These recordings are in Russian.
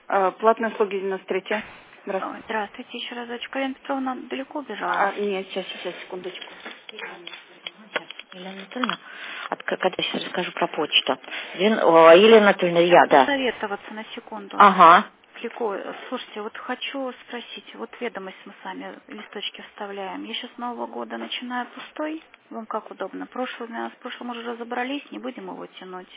Платные услуги 93. Здравствуйте. Здравствуйте, еще разочек. Елена Петровна далеко убежала? Нет, сейчас, секундочку. Елена Анатольевна, когда я сейчас расскажу про почту. Елена Анатольевна, я, да. Советоваться на секунду. Ага. Слушайте, вот хочу спросить, вот ведомость мы сами листочки вставляем. Я сейчас с Нового года начинаю пустой. Вам как удобно? С прошлым уже разобрались, не будем его тянуть.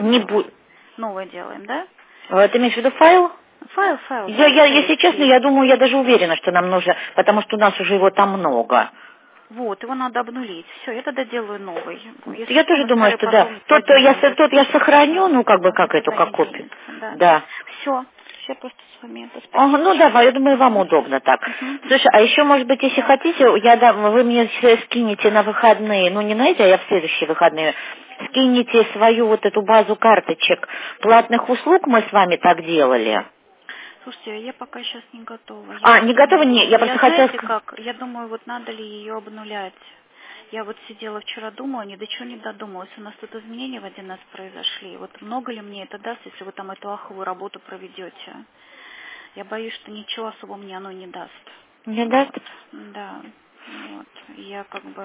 Новое делаем, да? Ты имеешь в виду файл? Файл. Если честно, я думаю, я даже уверена, что нам нужно, потому что у нас уже его там много. Вот, его надо обнулить. Все, я тогда делаю новый. Я тоже думаю, что да. Тот я сохраню, ну как копию. Да. Все просто с вами. Ну давай, я думаю, вам удобно так. Слушай, а еще, может быть, если хотите, вы мне скинете на выходные, ну не на эти, а я в следующие выходные, скинете свою вот эту базу карточек платных услуг, мы с вами так делали. Слушайте, я пока сейчас не готова. Не готова? Нет, я просто хотела... Знаете как, я думаю, вот надо ли ее обнулять. Я вот сидела вчера, думала, ни до чего не додумалась. У нас тут изменения в 1 раз произошли. Вот много ли мне это даст, если вы там эту аховую работу проведете? Я боюсь, что ничего особо мне оно не даст. Не даст? Да. Вот. Я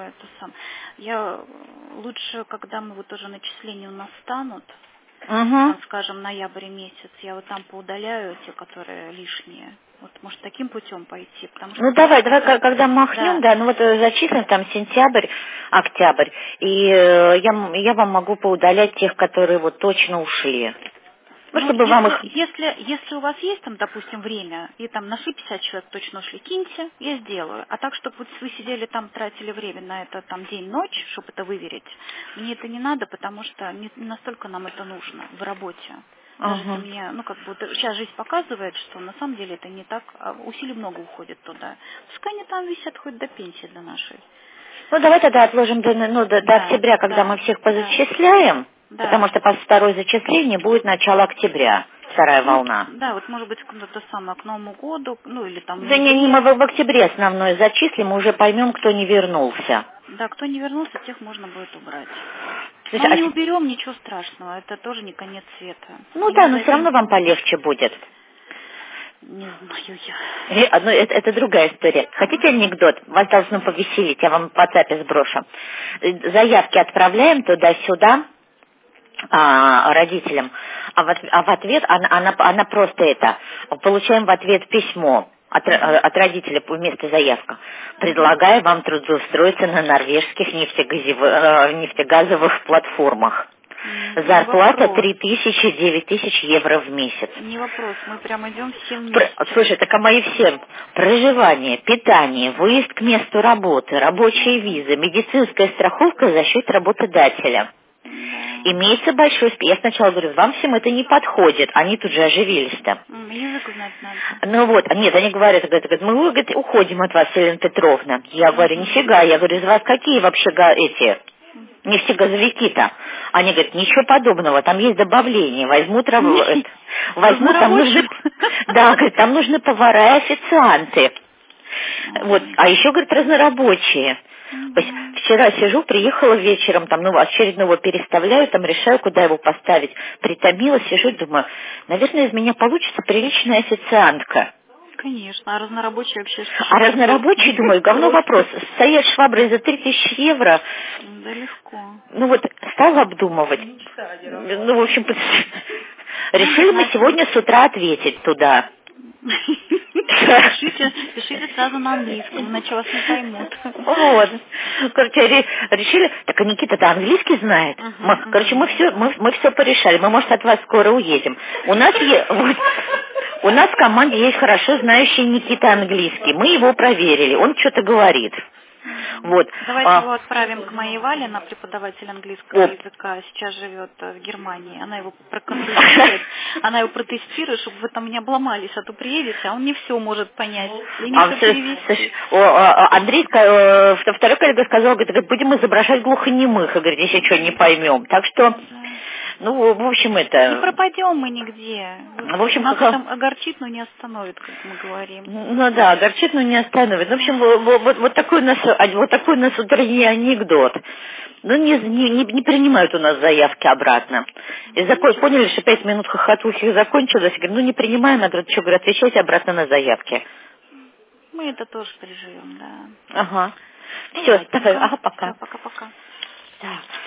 Я лучше, когда мы вот уже начисления у нас станут, там, скажем, ноябрь месяц, я вот там поудаляю те, которые лишние. Вот, может, таким путем пойти, потому что... давай, когда махнем, да, зачислим там сентябрь, октябрь, и я вам могу поудалять тех, которые вот точно ушли. Чтобы вам их... Если у вас есть там, допустим, время, и там нашли 50 человек точно ушли, киньте, я сделаю. А так, чтобы вот вы сидели там, тратили время на это там день-ночь, чтобы это выверить, мне это не надо, потому что не настолько нам это нужно в работе. Даже если мне, сейчас жизнь показывает, что на самом деле это не так, усилий много уходит туда. Пускай они там висят хоть до пенсии до нашей. Давай тогда отложим до октября, когда мы всех позачисляем. Да. Потому что по второе зачисление будет начало октября, вторая волна. Да, вот может быть то самое к Новому году, или там... Да мы в октябре основное зачислим, мы уже поймем, кто не вернулся. Да, кто не вернулся, тех можно будет убрать. Но не уберем, ничего страшного, это тоже не конец света. Но все равно вам полегче будет. Не знаю я. Это другая история. Хотите анекдот? Вас должно повеселить, я вам в WhatsApp сброшу. Заявки отправляем туда-сюда, родителям, а в ответ она просто получаем в ответ письмо от родителя вместо заявка. Предлагаю вам трудоустроиться на норвежских нефтегазовых платформах. Зарплата 3000-9000 евро в месяц. Не вопрос, мы прям идем всем вместе. Слушай, так мои всем. Проживание, питание, выезд к месту работы, рабочие визы, медицинская страховка за счет работодателя. Имеется большой список. Я сначала говорю, вам всем это не подходит. Они тут же оживились-то. Язык знать надо. Нет, они говорят, мы уходим от вас, Елена Петровна. Я говорю, нифига, я говорю, из вас какие вообще нефтегазовики-то? Они говорят, ничего подобного, там есть добавление, возьмут, там нужны повара и официанты. Вот, а еще, говорят, разнорабочие. Вчера сижу, приехала вечером, очередного переставляю, решаю, куда его поставить. Притомилась, сижу, думаю, наверное, из меня получится приличная официантка. Конечно, а разнорабочий вообще... А разнорабочий, думаю, говно вопрос. Стоять шваброй за 3000 евро... Да легко. Стала обдумывать. В общем, решили мы сегодня с утра ответить туда. Пишите сразу на английском, иначе вас не поймут. Вот. Решили... Так Никита-то английский знает. Мы все порешали. Мы, может, от вас скоро уедем. У нас в команде есть хорошо знающий Никита английский. Мы его проверили. Он что-то говорит. Вот. Давайте его отправим к моей Вале, она преподаватель английского языка, сейчас живет в Германии. Она его проконсультирует, она его протестирует, чтобы вы там не обломались, а то приедете, а он не все может понять. Андрей, второй коллега сказал, говорит, будем изображать глухонемых, говорит, если что, не поймем. Так что Ну, в общем, Не это... пропадем мы нигде. В общем, нас там огорчит, но не остановит, как мы говорим. Ну да, огорчит, но не остановит. В общем, вот такой у нас утренний анекдот. Ну, не принимают у нас заявки обратно. И поняли, что 5 минут хохотухи закончилось. Говорю, ну не принимаем, а говорят, что, говорю, отвечайте обратно на заявки. Мы это тоже переживем, да. Ага. Все, давай, ага, пока. Пока-пока. Так.